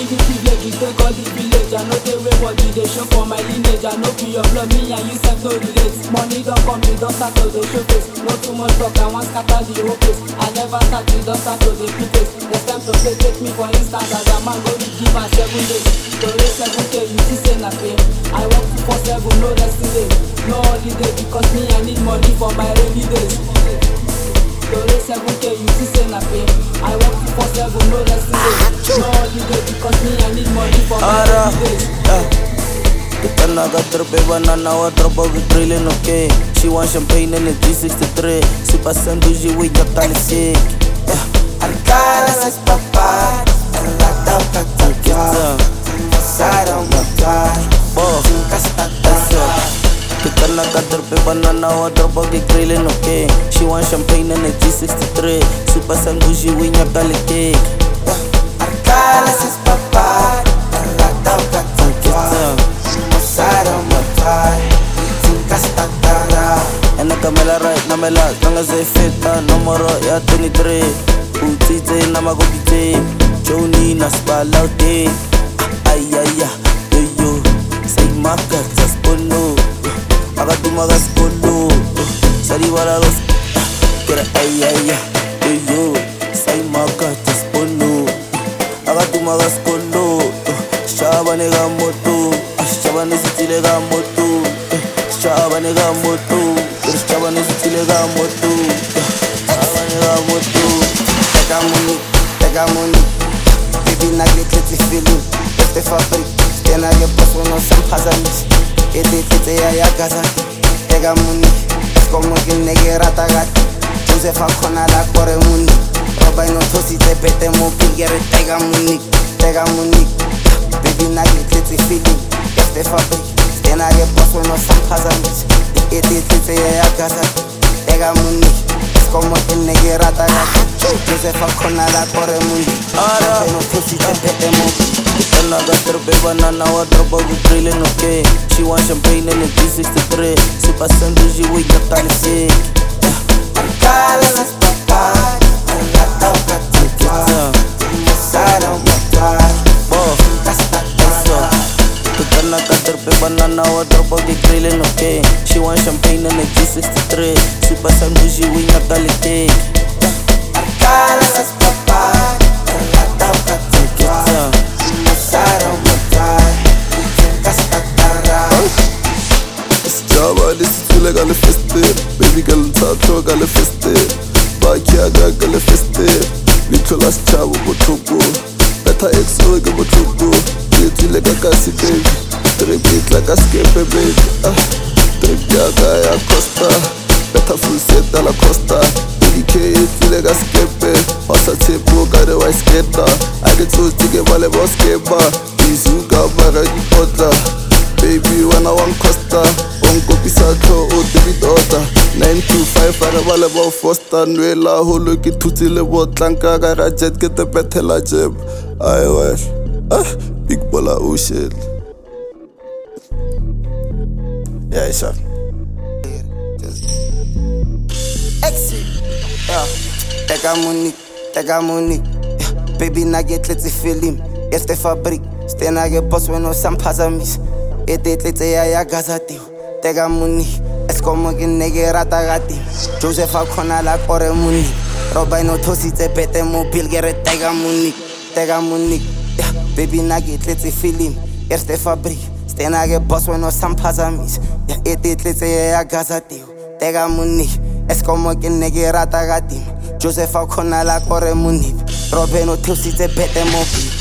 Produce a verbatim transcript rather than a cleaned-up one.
the privilege, you take all the village. I know they way body, they show for my lineage. I know be your blood, me and you self no relate. Money don't come, me don't start to the showcase. No too much talk, I want scatter the whole place. I never start, me don't start to the place. Next time to play, take me for instance, as a man go to give my seven days. To raise seven K, you see say na pay. I work two four seven, no resting day, no holiday, because me I need money for my rainy days. To raise seven K, you see say na pay. I work two four seven, no resting day, no holiday, because me I need money for my rainy days. Naga trope banana wa tropa with drilling okay. She want champagne in the G sixty-three. Super sanduji with your talisik. Arcala ses papá, la tauca tauca. Pasaram matar, nunca está Kita naga trope banana wa tropa with drilling okay. She want champagne in the G sixty-three. Super sanduji with your talisik. Arcala ses papá, la tauca tauca. Pasaram matar, nunca está En ik me la right, na me la, nanga ze feta, numero ya twenty-three. Utite na magopite, Joni na spalaute. Ay ay ay, yo yo, say maka taspono. Aga tu magas polo, sari wala los. Kera ay ay ay, yo yo, say maka taspono. Aga tu magas polo, shabane ga moto, shabane sitile ga moto. Shabane ga moto, shabane sitile ga moto, shabane ga moto. Pega money, pega money. Baby na get let's feeling. Este fabrik, stena ge paso no sam hazami. Ete tete ya ya gaza. Pega money, es como que nege rata gat. Josefa kona la kore money. Roba no tosi te pete mo pingere. Pega money, pega money. Baby na get let's feeling. Este fabrik. Stena ge paso no sam hazami. Ete tete ya ya gaza. Pega money, es como que nege rata gat. Josefa kona la kore money. Roba no tosi te pete mo. Naga trope banana wa tropa with drilling okay. She want champagne in the G sixty-three. Super sanduji with your talisik. Arcala ses papá, la tauca tauca. Pasaram matar, nunca está Kita naga trope banana wa tropa with drilling okay. She want champagne in the G sixty-three. Super sanduji with your talisik. Arcala ses papá, la tauca tauca. Pasaram matar, nunca está Java, this is feel like I'm festive. Baby girl, tato, I'm festive. Bakiaga, I'm festive. Nicholas Chavo, Botogo. Better X, O, Botogo. It's like a gassy baby. Trip it like a skip, baby. Ah, trip yaga, ya costa. Better full set, a la costa. eighty K, it's like a skip. Passa tipo, got a white skater. I get so stick a valley boss skater. Isu, Gabara, Potla. Baby, when I want Costa, on copy Sato, or David Oda. nine two five, available for Stanwella, who look it to Tilebo, Tlanka, Garajet, get the Betela Jeb. I was, ah, big baller, oh shit. Yeah, it's up. Exit. Yeah. Pega money, pega money. Yeah. Baby, na get let's feel him. Este fabrik, stena ge boss when no sam pazamis. Ete tete ya ya gazati. Pega money, es como que nege rata gati. Josefa kona la kore money. Roba no tosi te pete mo pilgere. Pega money, pega money. Yeah. Baby, na get let's feel him. Este fabrik, stena ge boss when no sam pazamis. Yeah. Ete tete ya ya gazati. Pega money. Es como que nege rata gati. Josefa kona la kore money. Roba no tosi te pete mo pilgere.